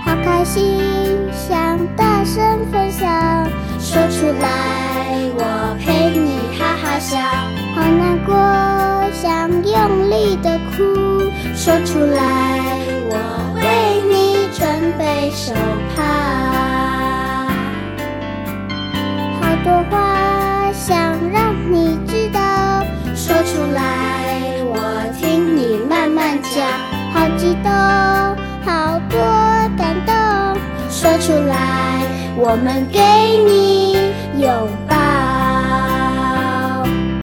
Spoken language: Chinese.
好开心，想大声分享，说出来我陪你哈哈笑。好难过，想用力的哭，说出来我为你准备手帕。好多话想让你知道，说出来我听你慢慢讲。好激动，好多感动，说出来我们给你拥抱。